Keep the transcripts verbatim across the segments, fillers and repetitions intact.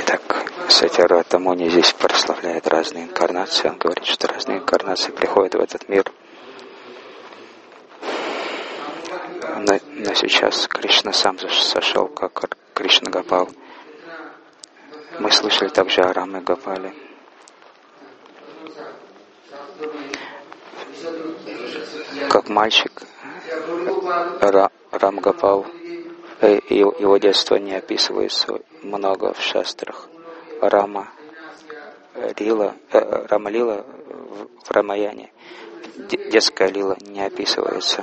Так, Сатьяра Тамуни здесь прославляет разные инкарнации. Он говорит, что разные инкарнации приходят в этот мир. Но, но сейчас Кришна сам сошел, как Кришна Гопал. Мы слышали также о Раме Гопале. Как мальчик, Ра, Рам Гопал, его детство не описывается много в шастрах. Рама Лила, э, Рама Лила в Рамаяне, детская лила не описывается.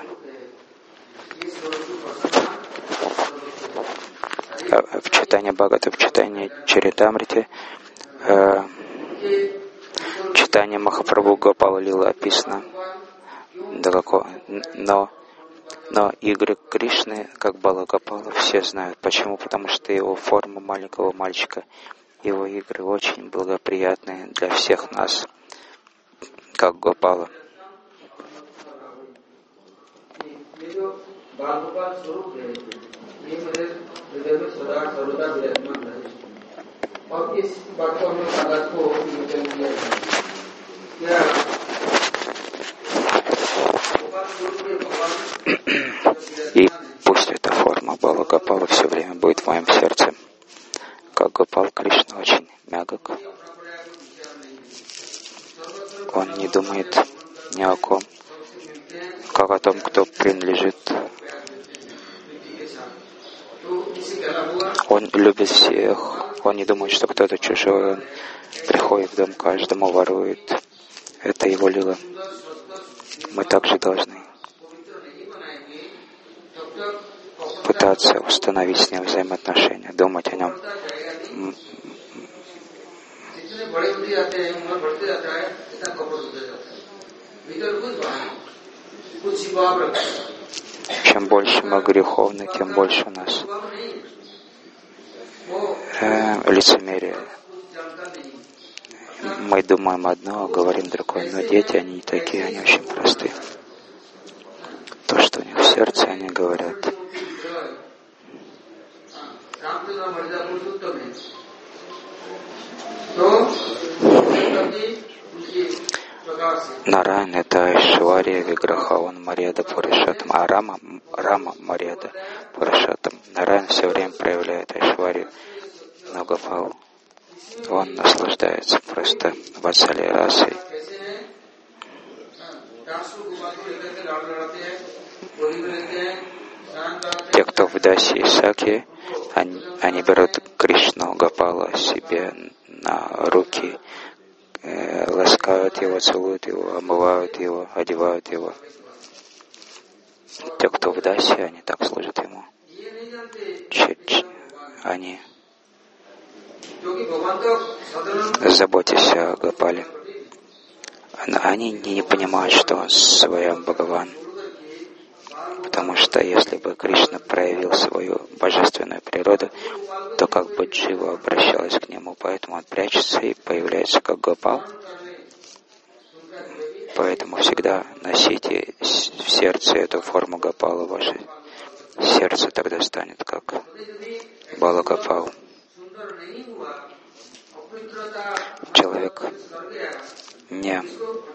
В читании Бхагавата, в читании Чаритамрити, э, читание Махапрабху Гопала Лила описано далеко, но, но игры Кришны, как Бала Гопала, все знают. Почему? Потому что его форма маленького мальчика, его игры очень благоприятные для всех нас, как Гопала. И пусть эта форма Бала Гопала все время будет в моем сердце. Как Гопал, Кришна очень мягок. Он не думает ни о ком, как о том, кто принадлежит. Он любит всех. Он не думает, что кто-то чужой. Он приходит в дом каждому, ворует. Это его лила. Мы также должны пытаться установить с ним взаимоотношения, думать о нем. Чем больше мы греховны, тем больше у нас э, лицемерие. Мы думаем одно, а говорим другое. Но дети, они не такие, они очень простые. То, что у них в сердце, они говорят. Нараян — это Айшвария Виграха, он Марьяда Пуришатам, а Рама, Рама Марьяда Пуришатам. Нараян все время проявляет Айшварию, но Гопал, он наслаждается просто ватсалей расой. Те, кто в Даси и Саки, они, они берут Кришну Гопала себе на руки, э, ласкают его, целуют его, омывают его, одевают его. Те, кто в Даси, они так служат ему. Ч- ч- они заботятся о Гопале. Они не понимают, что он своем Бхагаван. Потому что если бы Кришна проявил свою божественную природу, то как бы Джива обращалась к нему, поэтому он прячется и появляется как Гопал. Поэтому всегда носите в сердце эту форму Гопала, ваше сердце тогда станет как Бала Гопал. Человек не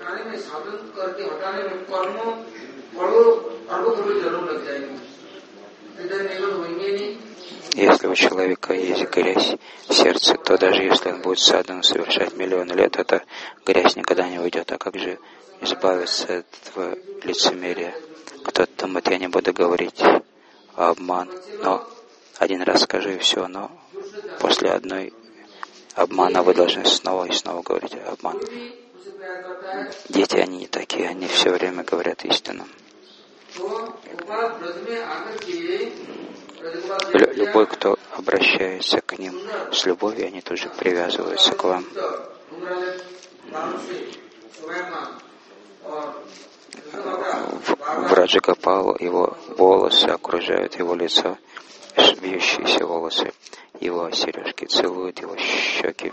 Если у человека есть грязь в сердце, то даже если он будет садану совершать миллионы лет, эта грязь никогда не уйдет. А как же избавиться от этого лицемерия? Кто-то думает, я не буду говорить обман, но один раз скажи и все, но после одной обмана вы должны снова и снова говорить обман. Дети, они не такие, они все время говорят истину. Любой, кто обращается к ним с любовью, они тут же привязываются к вам. В Раджагопалу его волосы окружают его лицо, вьющиеся волосы, его сережки целуют его щеки.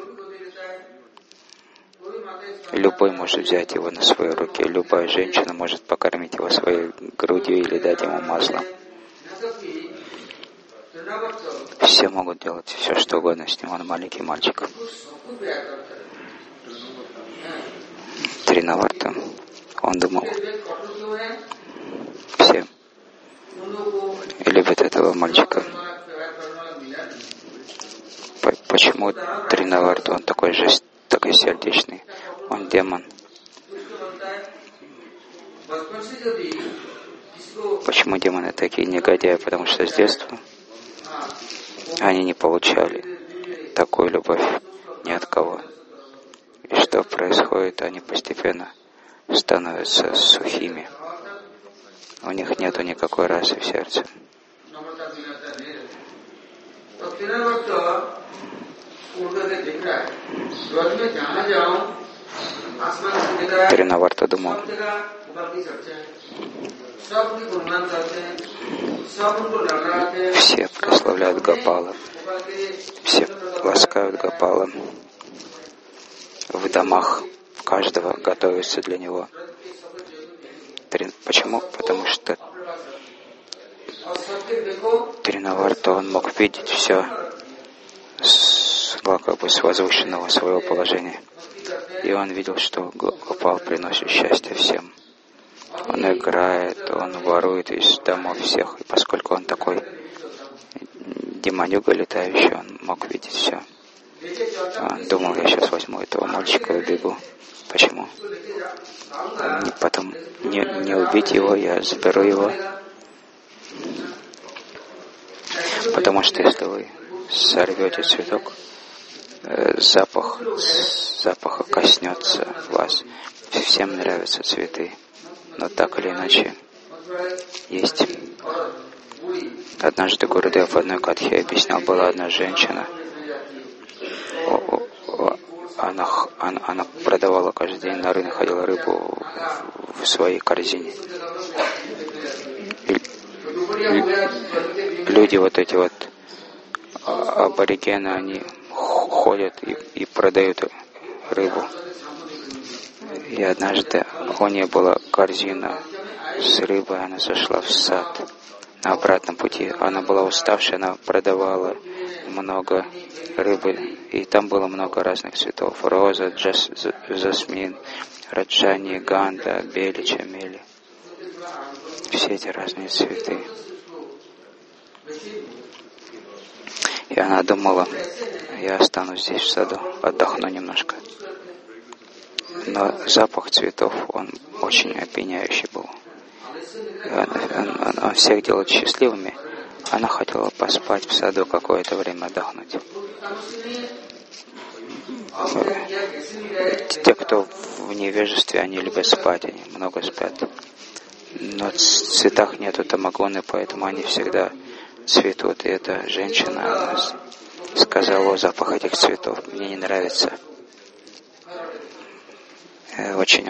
Любой может взять его на свои руки, любая женщина может покормить его своей грудью или дать ему масло. все могут делать все, что угодно с ним. Он маленький мальчик. Тринаварта, он думал, все любят этого мальчика. Почему Тринаварта, он такой же, такой сердечный? Он демон. Почему демоны такие негодяи? Потому что с детства они не получали такую любовь ни от кого. И что происходит? Они постепенно становятся сухими. У них нету никакой расы в сердце. Тринаварта думал, все прославляют Гопала, все ласкают Гопала. В домах каждого готовится для него. Почему? Потому что Тринаварта, он мог видеть все с, как бы, с возвышенного своего положения. И он видел, что Гопал приносит счастье всем. Он играет, он ворует из домов всех. И поскольку он такой демонюга летающий, он мог видеть все. Он думал, я сейчас возьму этого мальчика и убегу. Почему? Не, потом не, не убить его, я заберу его. Потому что если вы сорвете цветок, запах запаха коснется вас. Всем нравятся цветы. Но так или иначе есть. Однажды Гурудев в одной катхе объяснял, была одна женщина. Она, она, она продавала каждый день на рынок, ходила рыбу в, в своей корзине. И, и, люди вот эти вот аборигены, они ходят и, и продают рыбу. И однажды у нее была корзина с рыбой, она зашла в сад. На обратном пути она была уставшая, она продавала много рыбы, и там было много разных цветов. Роза, джас, жасмин, раджани, ганда, бели, чамели. Все эти разные цветы. И она думала, я останусь здесь в саду, отдохну немножко. Но запах цветов, он очень опьяняющий был. Он, он, он, он всех делает счастливыми. Она хотела поспать в саду какое-то время, отдохнуть. Те, кто в невежестве, они любят спать, они много спят. Но в цветах нету тамагоны, поэтому они всегда цветут. И эта женщина, она сказала, о, запах этих цветов мне не нравится. Очень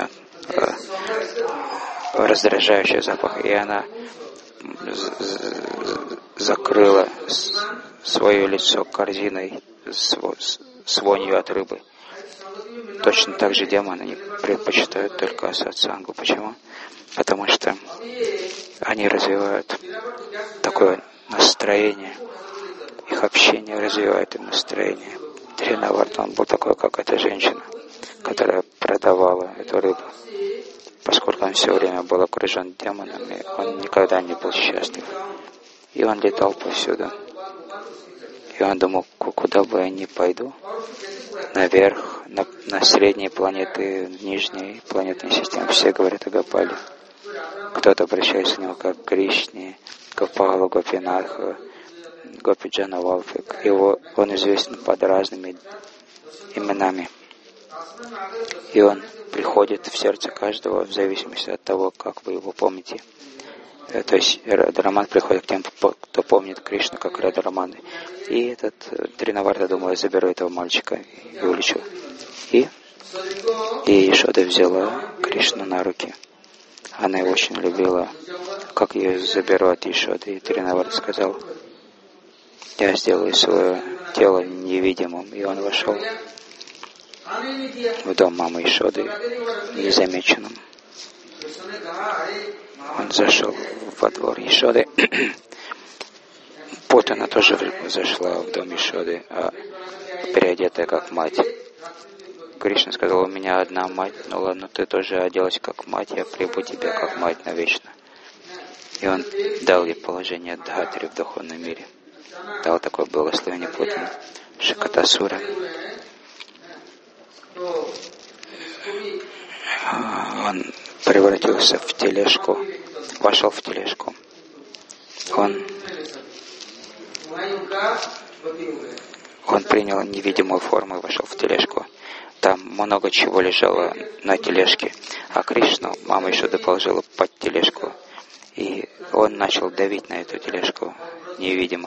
раздражающий запах. И она закрыла свое лицо корзиной с вонью от рыбы. Точно так же демоны, они предпочитают только сатсангу. Почему? Потому что они развивают такое настроение. Их общение развивает им настроение. Тринаварта, он был такой, как эта женщина, которая продавала эту рыбу. Поскольку он все время был окружен демонами, он никогда не был счастлив. И он летал повсюду. И он думал, куда бы я ни пойду, наверх, на, на средние планеты, в нижней планетной системе, все говорят о Гопале. Кто-то обращается к нему как к Кришне, Гопалу, Гопинатху, Гопиджана Валфик. Его, он известен под разными именами. И он приходит в сердце каждого в зависимости от того, как вы его помните. То есть Радхараман приходит к тем, кто помнит Кришну как Радхараман. И этот Тринаварта думал, я заберу этого мальчика и улечу. И, и Ешода взяла Кришну на руки. Она его очень любила. Как я ее заберу от Ешоды? И Тринаварта сказал, я сделаю свое тело невидимым. И он вошел в дом мамы Ешоды незамеченным. Он зашел во двор Ешоды. Путана тоже зашла в дом Ишоды, а переодетая как мать. Кришна сказал: у меня одна мать, ну ладно, ты тоже оделась как мать, я приму тебя как мать навечно. И он дал ей положение Дхатри в духовном мире. Дал такое благословение Путану. Шакатасура. Он превратился в тележку, вошел в тележку. Он, он принял невидимую форму и вошел в тележку. Там много чего лежало на тележке, а Кришну мама Ишода положила под тележку. И он начал давить на эту тележку невидимо.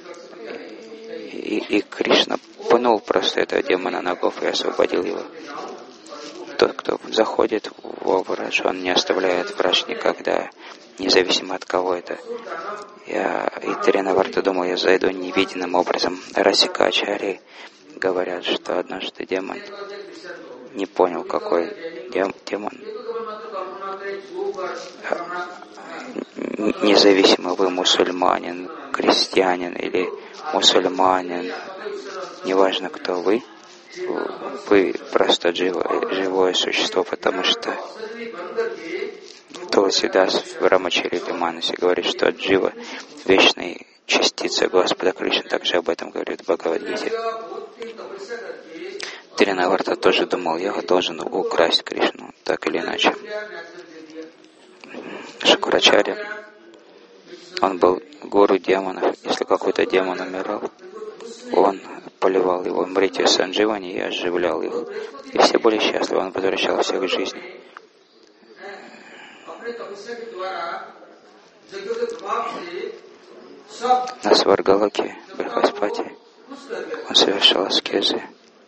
И, и Кришна пнул просто этого демона ногов и освободил его. Тот, кто заходит в враж, он не оставляет враж никогда, независимо от кого это. Я и Тринаварта думал, я зайду невидимым образом. Расика Ачарьи говорят, что однажды демон не понял, какой дем, демон. Независимо, вы мусульманин, крестьянин или мусульманин, неважно, кто вы, вы просто живое, живое существо, потому что Туласидас в Рамачарите Манасе говорит, что Джива — вечная частица Господа Кришны, также об этом говорит в Бхагавад-гите. Тринаварта тоже думал, я должен украсть Кришну, так или иначе. Шакурачарья, он был гуру демонов. Если какой-то демон умирал, он поливал его мритью сандживани и оживлял их. И все были счастливы, он возвращал всех к жизни. На Сваргалоке, Брахаспати, он совершал аскезы,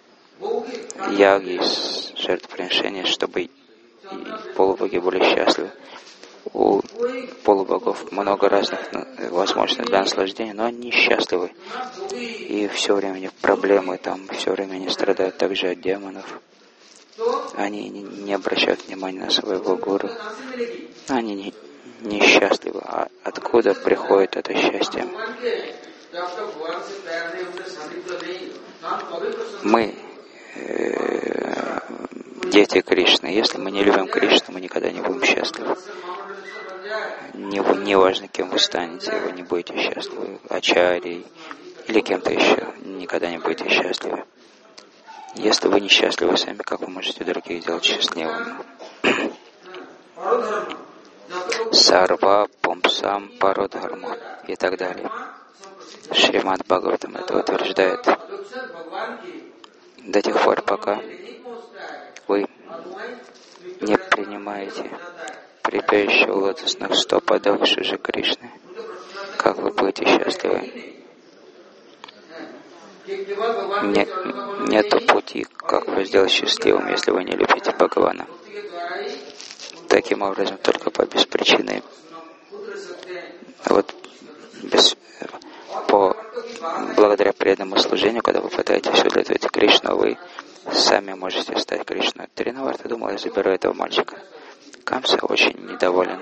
яги, жертвоприношения, чтобы полубоги были счастливы. У полубогов много разных возможностей для наслаждения, но они счастливы. И все время проблемы там, все время они страдают также от демонов. Они не обращают внимания на своего гуру. Они не, не счастливы. А откуда приходит это счастье? Мы э, дети Кришны. Если мы не любим Кришну, мы никогда не будем счастливы. Не, не важно, кем вы станете, вы не будете счастливы. Ачарьей или кем-то еще. Никогда не будете счастливы. Если вы не счастливы сами, как вы можете других делать счастливыми? Сарва, Пумсам, Пародхарма и так далее. Шримад Бхагаватам это утверждает. До тех пор, пока вы не принимаете припящего лотосных стоп Адавши же Кришны, как вы будете счастливы? Нет, нету пути, как вас сделать счастливым, если вы не любите Бхагавана. Таким образом, только по беспричинной, вот без, по, благодаря преданному служению, когда вы пытаетесь удовлетворить Кришну, вы сами можете стать Кришной. Тринаварта думал, я заберу этого мальчика. Камса очень недоволен.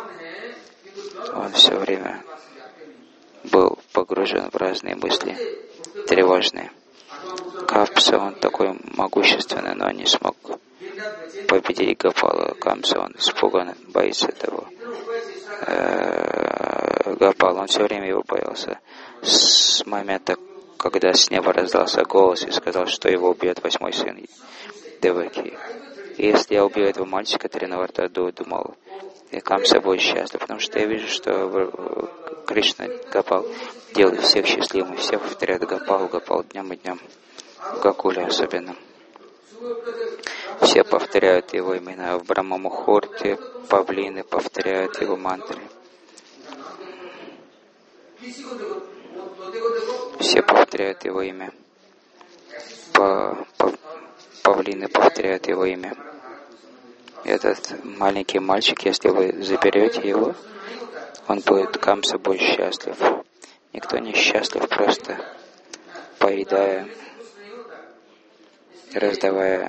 Он все время был погружен в разные мысли, тревожные. Камса, он такой могущественный, но не смог победить Гопала. Камса, он испуган, боится того. Гопала, он все время его боялся. С момента, когда с неба раздался голос и сказал, что его убьет восьмой сын Деваки. И если я убью этого мальчика, Тринаварта думал, и Камса будет счастлив, потому что я вижу, что Кришна, Гопал делает всех счастливыми, все повторяют Гопал, Гопал днем и днем, в Гокуле особенно. Все повторяют его имена. В Брахма-мухурте павлины повторяют его мантры. Все повторяют его имя. По, по, павлины повторяют его имя. Этот маленький мальчик, если вы заберете его, он будет, Камса будет счастлив. Никто не счастлив, просто поедая, раздавая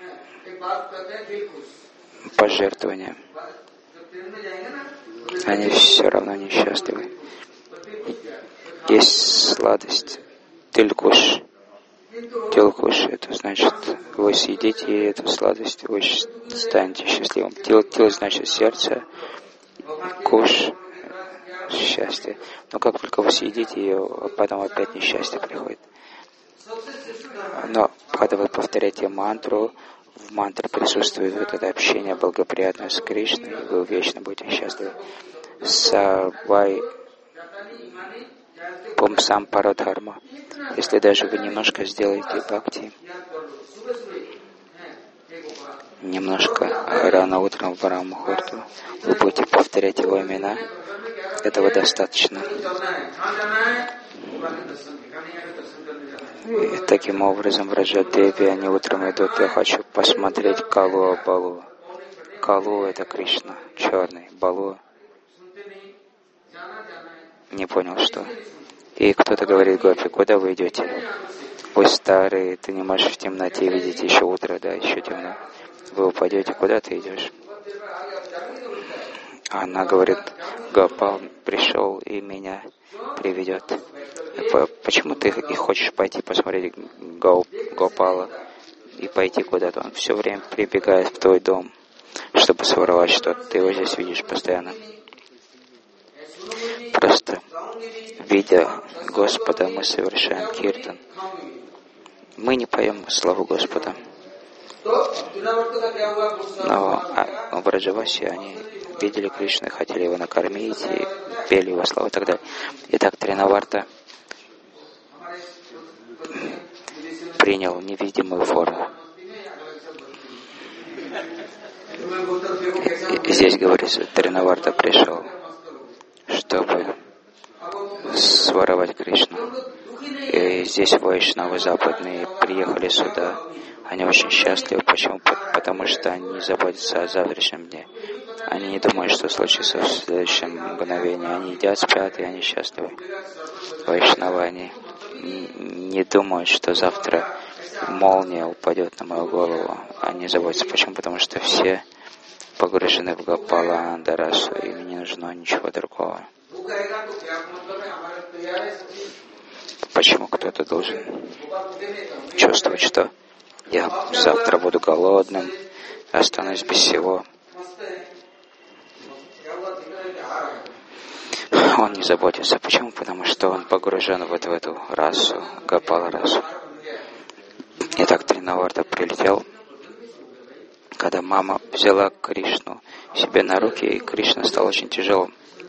пожертвования. Они все равно несчастливы. Есть сладость. Тилькуш. Тилкуш — это значит, вы съедите эту сладость, вы станете счастливым. Тил, тил значит сердце, куш — счастье. Но как только вы съедите ее, потом опять несчастье приходит. Но когда вы повторяете мантру, в мантре присутствует вот это общение благоприятное с Кришной, и вы вечно будете счастливы. Савай пумсам парадхарма. Если даже вы немножко сделаете бхакти, немножко рано утром в Варамухурту, вы будете повторять его имена, этого достаточно. И таким образом в Раджадеве они утром идут: я хочу посмотреть Калу Балу. Калу — это Кришна, черный, Балу не понял, что. И кто-то говорит: Гопи, куда вы идете? Вы старые, ты не можешь в темноте видеть, еще утро, да, еще темно. Вы упадете, куда ты идешь? Она говорит: Гопал пришел и меня приведет. Почему ты и хочешь пойти посмотреть Гопала и пойти куда-то? Он все время прибегает в твой дом, чтобы своровать что-то. Ты его здесь видишь постоянно. Просто видя Господа, мы совершаем киртан. Мы не поем славу Господа. Но а, в Раджавасе они видели Кришну, хотели его накормить, и пели его славу и так далее. Итак, Тринаварта принял невидимую форму. И здесь говорится, Тринаварта пришел, чтобы своровать Кришну. И здесь вайшнавы западные приехали сюда. Они очень счастливы. Почему? Потому что они не заботятся о завтрашнем дне. Они не думают, что случится в следующем мгновении. Они едят, спят, и они счастливы. Вайшнавы, они не думают, что завтра молния упадет на мою голову. Они заботятся. Почему? Потому что все погружены в Гопала Анандарасу. Им не нужно ничего другого. Почему кто-то должен чувствовать, что я завтра буду голодным, останусь без всего? Он не заботится. Почему? Потому что он погружен вот в эту расу, Гопала расу. Итак, Тринаварта прилетел, когда мама взяла Кришну себе на руки, и Кришна стал очень тяжелым.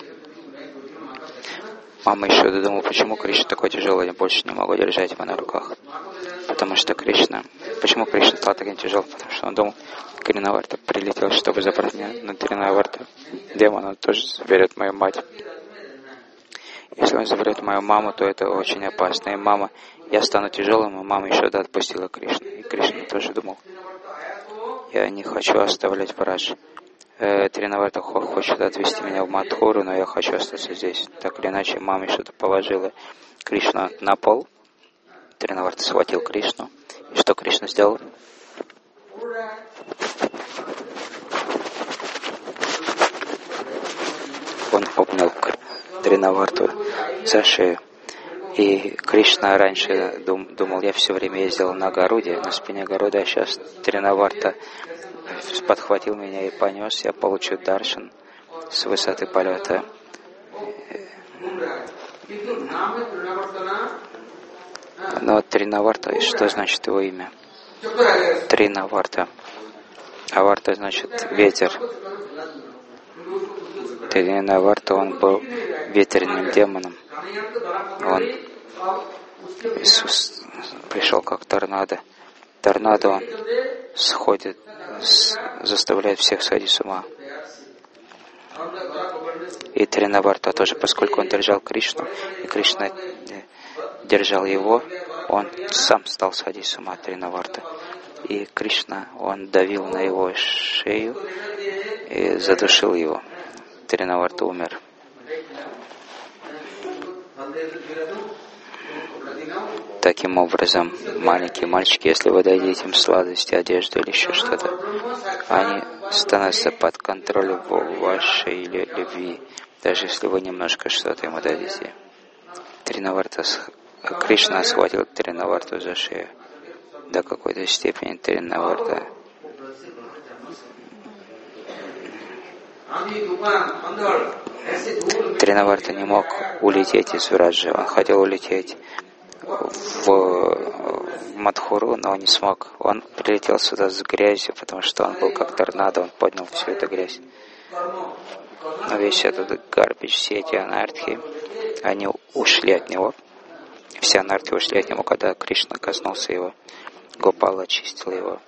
Мама еще додумала, почему Кришна такой тяжелый, я больше не могу держать его на руках. Потому что Кришна... Почему Кришна стал таким тяжелым? Потому что он думал, Тринаварта прилетел, чтобы забрать меня. Но Тринаварта, демон, он тоже заберет мою мать. Если он заберет мою маму, то это очень опасно. И мама, я стану тяжелым, и мама еще да отпустила Кришну. И Кришна тоже думал, я не хочу оставлять Брадж. Тринаварта хочет отвезти меня в Мадхуру, но я хочу остаться здесь. Так или иначе, мама что-то положила Кришну на пол. Тринаварта схватил Кришну. И что Кришна сделал? Он обнял Тринаварту за шею. И Кришна раньше дум, думал, я все время ездил на Гаруде, на спине Гаруда, а сейчас Тринаварта подхватил меня и понес, я получу даршан с высоты полета. Но Тринаварта, что значит его имя? Тринаварта. Аварта значит ветер. Тринаварта, он был ветреным демоном. Он Иисус пришел как торнадо. Торнадо, он сходит, с, заставляет всех сходить с ума. И Тринаварта тоже, поскольку он держал Кришну, и Кришна держал его, он сам стал сходить с ума, Тринаварта. И Кришна, он давил на его шею и задушил его. Тринаварта умер. Таким образом, маленькие мальчики, если вы дадите им сладости, одежду или еще что-то, они становятся под контролем вашей любви, даже если вы немножко что-то ему дадите. Тринаварта, Кришна схватил Тринаварту за шею. До какой-то степени Тринаварта Тринаварта не мог улететь из Враджа. Он хотел улететь в, в Мадхуру, но он не смог. Он прилетел сюда с грязью, потому что он был как торнадо, он поднял всю эту грязь. Но весь этот гарбидж, все эти анархи, они ушли от него. Все анархи ушли от него, когда Кришна коснулся его. Гопала очистил его.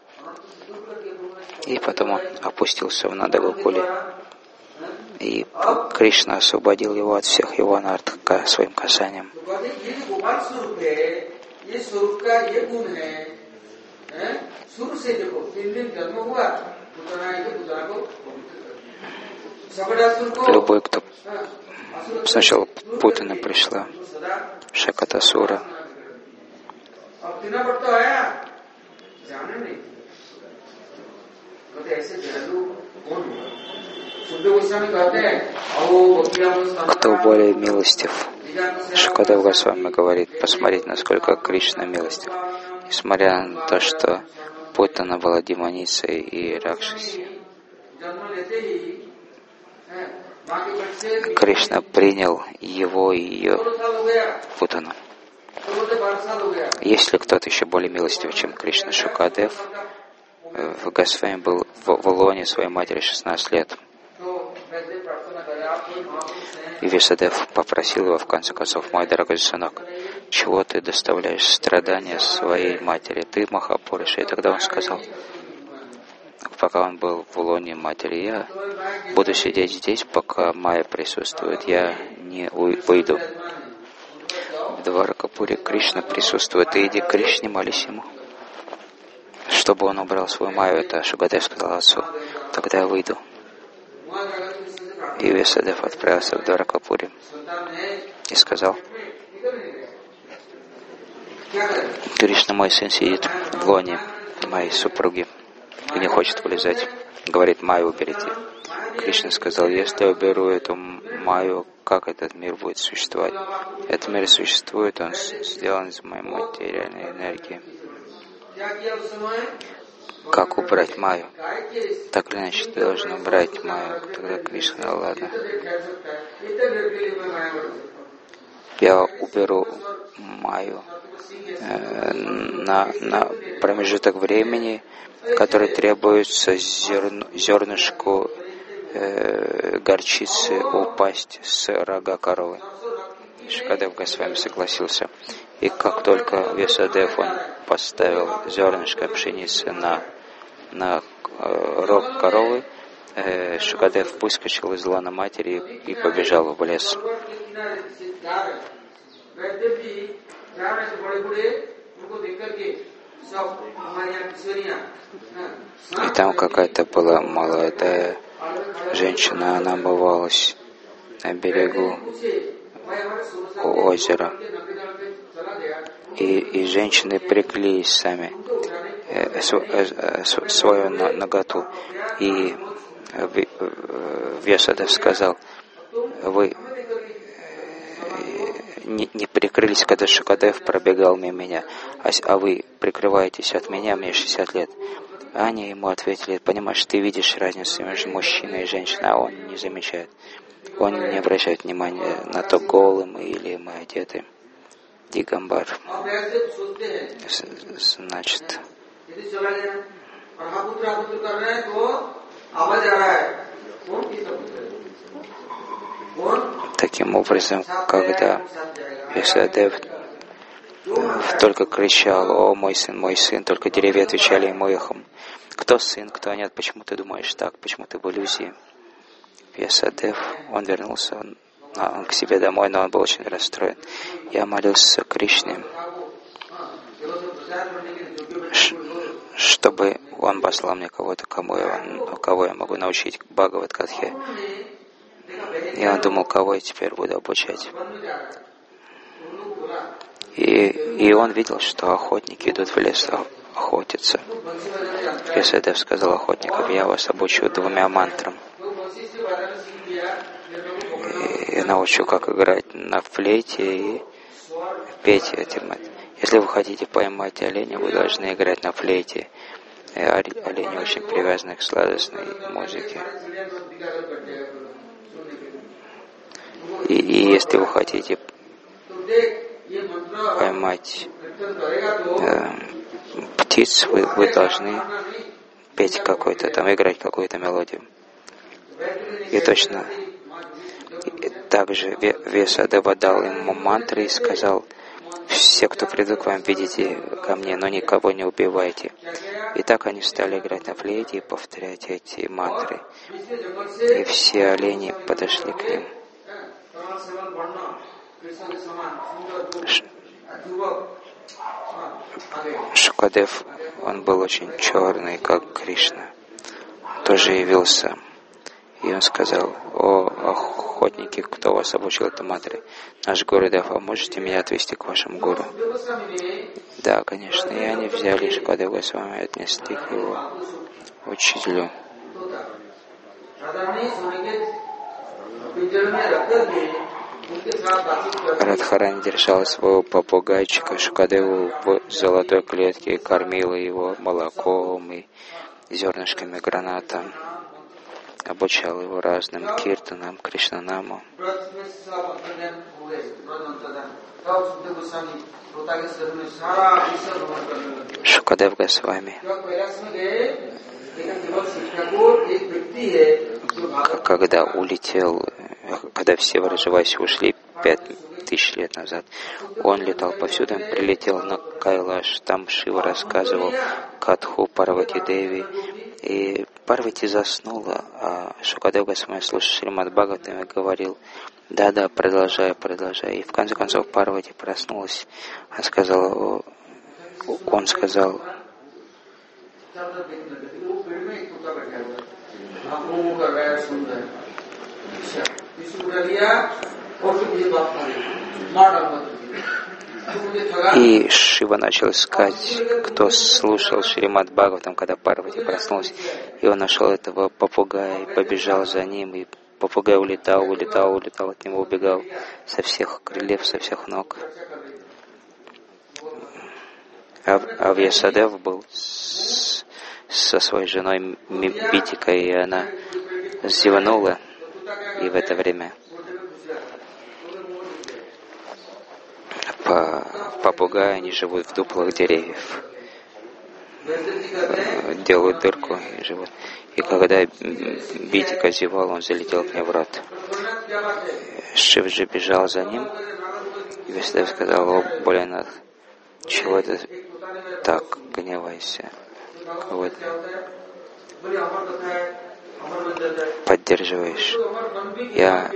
И потом он опустился в Нанда-Гокуле. И Кришна освободил его от всех его анарх своим касанием. Любой, кто сначала Путана пришла, Шакатасура, кто более милостив? Шукадев Госвами говорит, посмотрите, насколько Кришна милостив. Несмотря на то, что Путана была демоницей и ракшаси, Кришна принял его и ее Путану. Есть ли кто-то еще более милостив, чем Кришна? Шукадев в Госвами был в лоне своей матери шестнадцать лет. И Вьясадев попросил его, в конце концов, мой дорогой сынок, чего ты доставляешь страдания своей матери? Ты Махапуруша. И тогда он сказал, пока он был в лоне матери, я буду сидеть здесь, пока Майя присутствует, я не уйду. В Дваракапуре Кришна присутствует, и иди к Кришне, молись ему. Чтобы он убрал свою Майю, это Шукадев сказал отцу, тогда я выйду. И Вьясадев отправился в Дваракапуре и сказал, Кришна, мой сын, сидит в лоне моей супруги и не хочет вылезать. Говорит, Майю уберите. Кришна сказал, если я уберу эту Майю, как этот мир будет существовать? Этот мир существует, он сделан из моей материальной энергии. Как убрать Майю? Так или иначе, ты должен убрать Майю. Тогда Кришна сказал, ладно. Я уберу Майю э, на, на промежуток времени, который требуется зерн, зернышку э, горчицы упасть с рога коровы. Шукадев Госвами согласился. И как только Вьясадев он поставил зернышко пшеницы на, на э, рог коровы, э, Шукадев выскочил из лона матери и, и побежал в лес. И там какая-то была молодая женщина, она омывалась на берегу озера. И, и женщины приклеились сами э, св, э, свою наготу. И Вьясадев сказал, вы не, не прикрылись, когда Шукадев пробегал мимо меня, а, а вы прикрываетесь от меня, мне шестьдесят лет. А они ему ответили, понимаешь, ты видишь разницу между мужчиной и женщиной, а он не замечает. Он не обращает внимания на то, голым мы или мы одеты. Дигамбар. Значит, таким образом, когда Вьясадев только кричал, о, мой сын, мой сын, только деревья отвечали ему эхом. Кто сын, кто нет, почему ты думаешь так, почему ты в иллюзии? Вьясадев, он вернулся он, он к себе домой, но он был очень расстроен. Я молился Кришне, чтобы он послал мне кого-то, кому я, кого я могу научить Бхагават-катхе. И он думал, кого я теперь буду обучать. И, и он видел, что охотники идут в лес охотиться. Вьясадев сказал охотникам, я вас обучу двумя мантрам. И научу, как играть на флейте и петь эти. Если вы хотите поймать оленя, вы должны играть на флейте. Олени очень привязаны к сладостной музыке. И, и если вы хотите поймать э, птиц, вы, вы должны петь какой-то, там играть какую-то мелодию. И точно и также Вьясадева дал ему мантры и сказал: все, кто придут к вам, видите ко мне, но никого не убивайте. И так они стали играть на флейте и повторять эти мантры. И все олени подошли к ним. Шукадев, он был очень черный, как Кришна, тоже явился. И он сказал: о, охотники, кто вас обучил этой мантре? Наш Гурудев, а можете меня отвести к вашему гуру? Да, конечно. И они взяли Шукадева Госвами и отнесли к его учителю. Радхарани держала своего попугайчика Шукадеву в золотой клетке и кормила его молоком и зернышками граната. Обучал его разным киртанам, кришнанаму. Шукадев Госвами, когда улетел, когда все Враджаваси ушли пять тысяч лет назад, он летал повсюду, он прилетел на Кайлаш, там Шива рассказывал Катху Парвати Деви, и Парвати заснула, а Шукадев Госвами слушал Шримад Бхагаватам и говорил: да-да, продолжай, продолжай. И в конце концов Парвати проснулась, она сказала, он сказал: и Шива начал искать, кто слушал Шримад Бхагаватам, когда Парвати проснулась. И он нашел этого попугая и побежал за ним. И попугай улетал, улетал, улетал, от него убегал со всех крыльев, со всех ног. А, а Вьясадев был с, со своей женой Битикой, и она зевнула, и в это время по попугаи, они живут в дуплах деревьев, делают дырку и живут. И когда Битика зевал, он залетел к ней в рот. Шивджи бежал за ним, и Вьясадев сказал: о, Боленат, чего ты так гневаешься? Вот. Поддерживаешь. Я...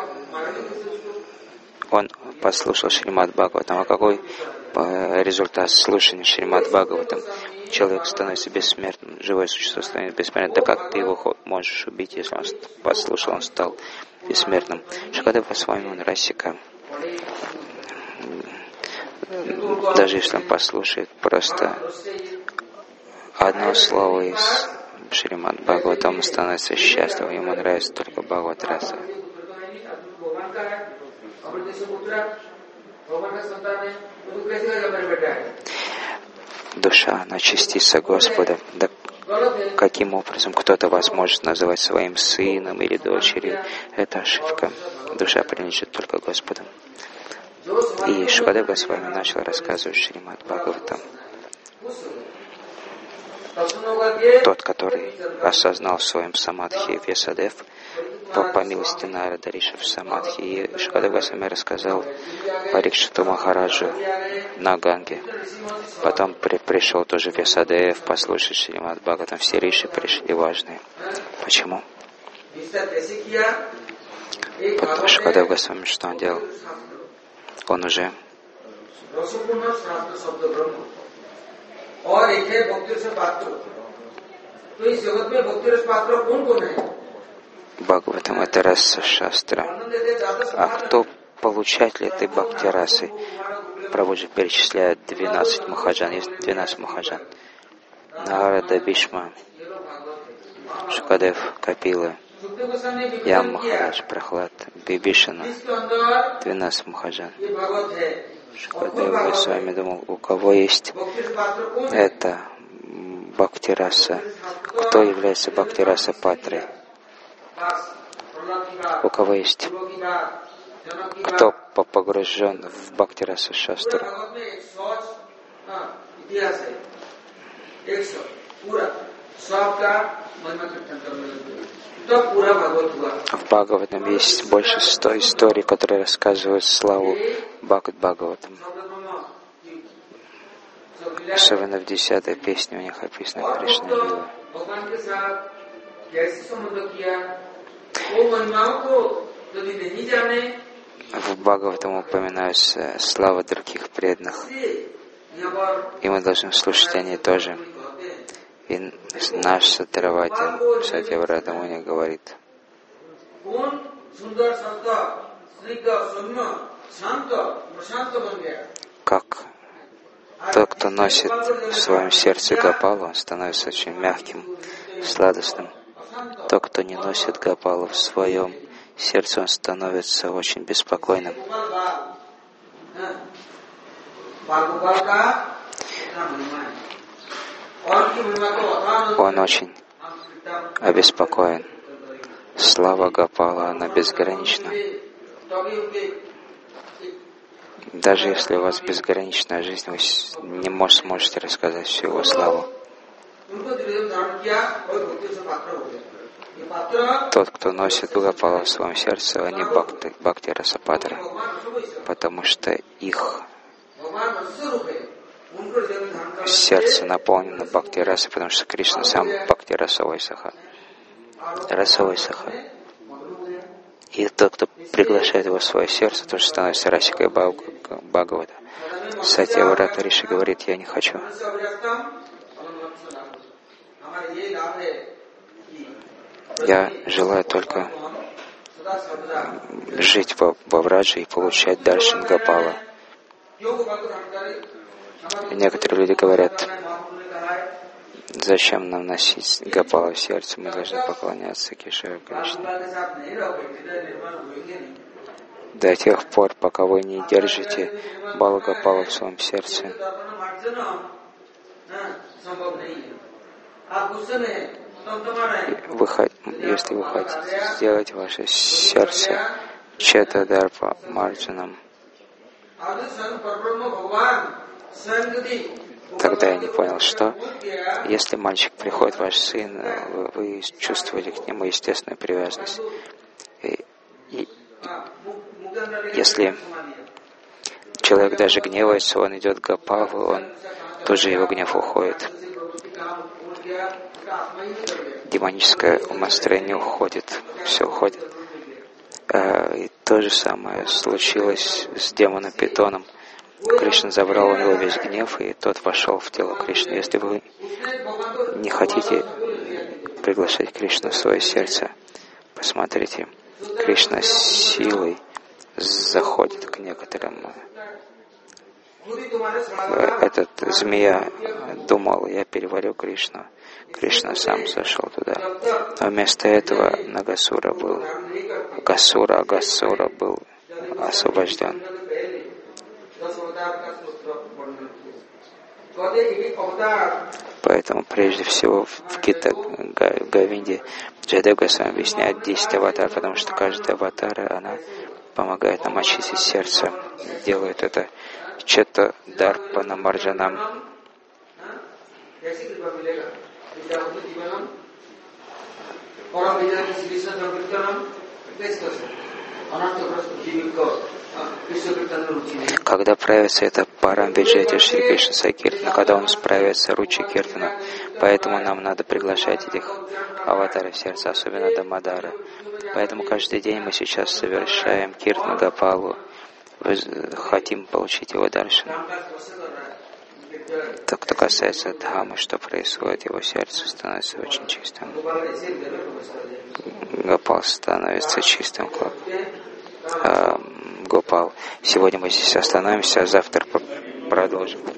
Он послушал Шримад Бхагаватам. А какой результат слушания Шримад Бхагаватам? Человек становится бессмертным, живое существо становится бессмертным. Да как ты его можешь убить, если он послушал, он стал бессмертным? Шукадев Госвами, он Расика. Даже если он послушает просто одно слово из Шримад Бхагаватам, он становится счастливым, ему нравится только Бхагават-раса. Душа, она частица Господа. Да каким образом кто-то вас может называть своим сыном или дочерью? Это ошибка. Душа принадлежит только Господу. И Шукадев Госвами начал рассказывать Шримад Бхагаватам. Тот, который осознал в своем самадхи Вьясадев, по, по милости Нарада Риши в самадхи, и Шукадев Госвами рассказал Парикшиту Махараджу на Ганге. Потом при, пришел тоже Вьясадев послушать Шримад Бхагаватам. Все риши пришли важные. Почему? Потому что Шукадев Госвами, что он делал? Он уже Бхагаватам — это раса шастра. А кто получатель этой бхакти расы? Прабхуджи перечисляет двенадцать махаджан. Есть двенадцать махаджан. Нарада, Бишма, Шукадев, Капила, Ям Махарадж, Прахлад, Бибишана. двенадцать махаджан. Шукадева Госвами думал, у кого есть это Бхактираса, кто является Бхактираса Патрой? У кого есть? Кто погружен в Бхактираса Шастру? В Бхагаватам есть больше ста историй, которые рассказывают славу Бхагават Бхагаватам. Особенно в десятой песне у них описано Кришна Лила. В Бхагаватам упоминаются слава других преданных, и мы должны слушать они тоже. И наш Сатравати, Сатьяврата Муни говорит, как тот, кто носит в своем сердце Гопалу, он становится очень мягким, сладостным. Тот, кто не носит Гопалу в своем сердце, он становится очень беспокойным. Он очень обеспокоен. Слава Гопала, она безгранична. Даже если у вас безграничная жизнь, вы не сможете рассказать всю его славу. Тот, кто носит Гопала в своем сердце, они бхакти, бхакти расапатра, потому что их сердце наполнено бхакти расой, потому что Кришна сам бхакти расовой саха. Расовой саха. И тот, кто приглашает его в свое сердце, тоже становится расикой Бхагавата. Сатьяврата Риши говорит, я не хочу. Я желаю только жить во, во Врадже и получать даршан Гопала. Некоторые люди говорят, зачем нам носить Гопала в сердце, мы должны поклоняться Кешаве Кришне. До тех пор, пока вы не держите Бала Гопала в своем сердце, вы, если вы хотите сделать ваше сердце Четадарпа Марджанам, тогда я не понял, что если мальчик приходит, ваш сын, вы, вы чувствовали к нему естественную привязанность. И, и, если человек даже гневается, он идет к Гопалу, он тоже его гнев уходит. Демоническое умонастроение уходит, все уходит. И то же самое случилось с демоном Питоном. Кришна забрал у него весь гнев, и тот вошел в тело Кришны. Если вы не хотите приглашать Кришну в свое сердце, посмотрите, Кришна с силой заходит к некоторым. Этот змея думал, я переварю Кришну. Кришна сам зашел туда. А вместо этого Нагасура был, Гасура, Агасура был освобожден. Поэтому прежде всего в Гита Говинде Джайадев Госвами объясняет десять аватар, потому что каждая аватара, она помогает нам очистить сердце, делает это Чета Дарпана Марджанам. Когда проявится это Парам Виджайти Шри Кришна Сакиртана, когда он справится Ручи Киртана, поэтому нам надо приглашать этих аватаров в сердце, особенно Дамадара. Поэтому каждый день мы сейчас совершаем Киртана Гопалу, хотим получить его даршан. То, кто касается Дхамы, что происходит, его сердце становится очень чистым. Гопал становится чистым, как Гопал. Сегодня мы здесь остановимся, а завтра продолжим.